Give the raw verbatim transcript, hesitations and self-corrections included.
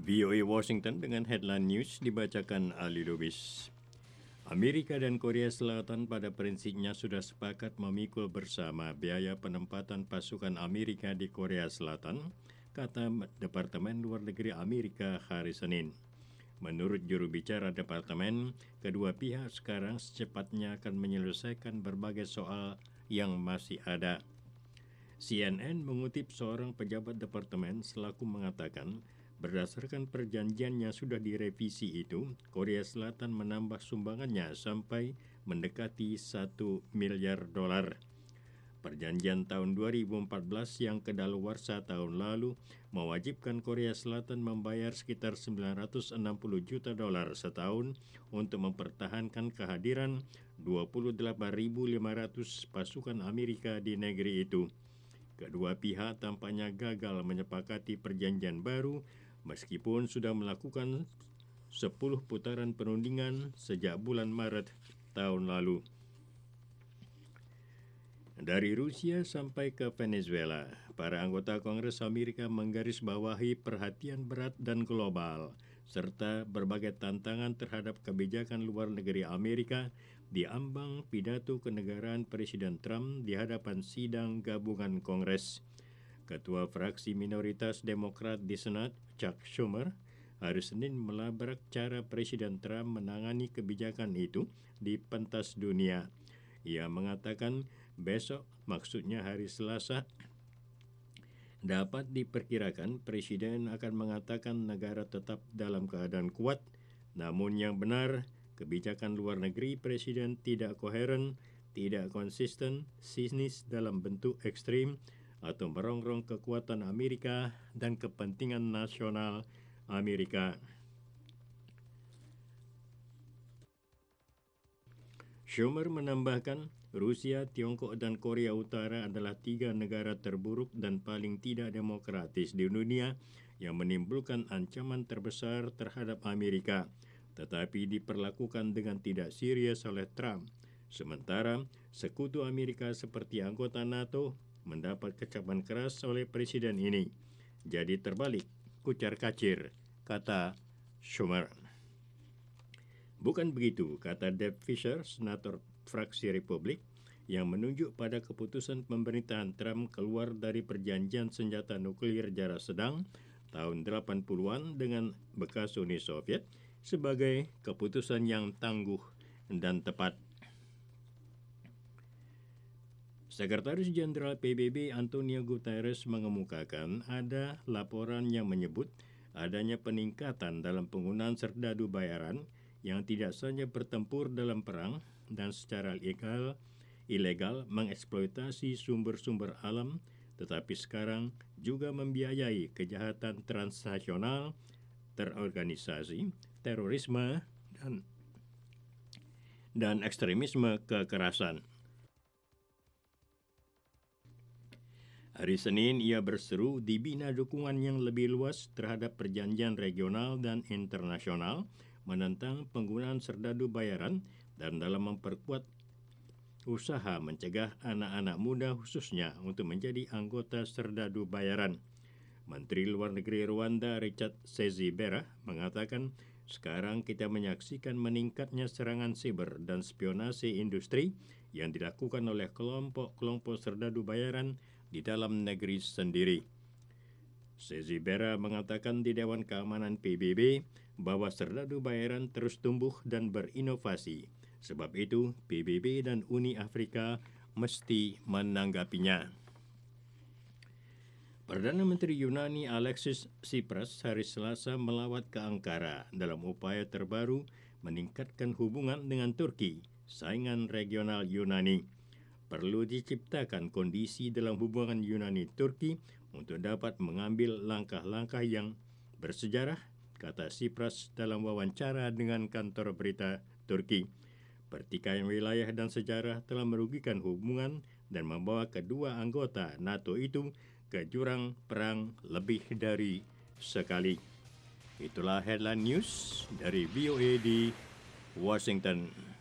V O A Washington dengan headline news dibacakan Ali Lubis. Amerika dan Korea Selatan pada prinsipnya sudah sepakat memikul bersama biaya penempatan pasukan Amerika di Korea Selatan, kata Departemen Luar Negeri Amerika hari Senin. Menurut juru bicara Departemen, kedua pihak sekarang secepatnya akan menyelesaikan berbagai soal yang masih ada. C N N mengutip seorang pejabat departemen selaku mengatakan, berdasarkan perjanjian yang sudah direvisi itu, Korea Selatan menambah sumbangannya sampai mendekati satu miliar dolar. Perjanjian tahun dua ribu empat belas yang kedaluarsa tahun lalu mewajibkan Korea Selatan membayar sekitar sembilan ratus enam puluh juta dolar setahun untuk mempertahankan kehadiran dua puluh delapan ribu lima ratus pasukan Amerika di negeri itu. Kedua pihak tampaknya gagal menyepakati perjanjian baru meskipun sudah melakukan sepuluh putaran perundingan sejak bulan Maret tahun lalu. Dari Rusia sampai ke Venezuela, para anggota Kongres Amerika menggarisbawahi perhatian berat dan global, serta berbagai tantangan terhadap kebijakan luar negeri Amerika di ambang pidato kenegaraan Presiden Trump di hadapan sidang gabungan Kongres. Ketua fraksi minoritas Demokrat di Senat, Chuck Schumer, hari Senin melabrak cara Presiden Trump menangani kebijakan itu di pentas dunia. Ia mengatakan besok, maksudnya hari Selasa, dapat diperkirakan Presiden akan mengatakan negara tetap dalam keadaan kuat, namun yang benar, kebijakan luar negeri Presiden tidak koheren, tidak konsisten, sinis dalam bentuk ekstrim, atau merongrong kekuatan Amerika dan kepentingan nasional Amerika. Schumer menambahkan, Rusia, Tiongkok, dan Korea Utara adalah tiga negara terburuk dan paling tidak demokratis di dunia yang menimbulkan ancaman terbesar terhadap Amerika, tetapi diperlakukan dengan tidak serius oleh Trump. Sementara, sekutu Amerika seperti anggota NATO mendapat kecapan keras oleh presiden ini. Jadi terbalik, kucar-kacir, kata Schumer. Bukan begitu, kata Deb Fisher, senator fraksi Republik, yang menunjuk pada keputusan pemerintahan Trump keluar dari perjanjian senjata nuklir jarak sedang tahun delapan puluhan dengan bekas Uni Soviet sebagai keputusan yang tangguh dan tepat. Sekretaris Jenderal P B B Antonio Guterres mengemukakan ada laporan yang menyebut adanya peningkatan dalam penggunaan serdadu bayaran yang tidak saja bertempur dalam perang dan secara ilegal, ilegal mengeksploitasi sumber-sumber alam, tetapi sekarang juga membiayai kejahatan transnasional, terorganisasi, terorisme, dan, dan ekstremisme kekerasan. Hari Senin, ia berseru dibina dukungan yang lebih luas terhadap perjanjian regional dan internasional menentang penggunaan serdadu bayaran dan dalam memperkuat usaha mencegah anak-anak muda khususnya untuk menjadi anggota serdadu bayaran. Menteri Luar Negeri Rwanda Richard Sezibera mengatakan, sekarang kita menyaksikan meningkatnya serangan siber dan spionase industri yang dilakukan oleh kelompok-kelompok serdadu bayaran di dalam negeri sendiri. Sezibera mengatakan di Dewan Keamanan P B B bahwa serdadu bayaran terus tumbuh dan berinovasi. Sebab itu, P B B dan Uni Afrika mesti menanggapinya. Perdana Menteri Yunani Alexis Tsipras hari Selasa melawat ke Ankara dalam upaya terbaru meningkatkan hubungan dengan Turki, saingan regional Yunani. Perlu diciptakan kondisi dalam hubungan Yunani-Turki untuk dapat mengambil langkah-langkah yang bersejarah, kata Tsipras dalam wawancara dengan kantor berita Turki. Pertikaian wilayah dan sejarah telah merugikan hubungan dan membawa kedua anggota NATO itu ke jurang perang lebih dari sekali. Itulah headline news dari V O A di Washington.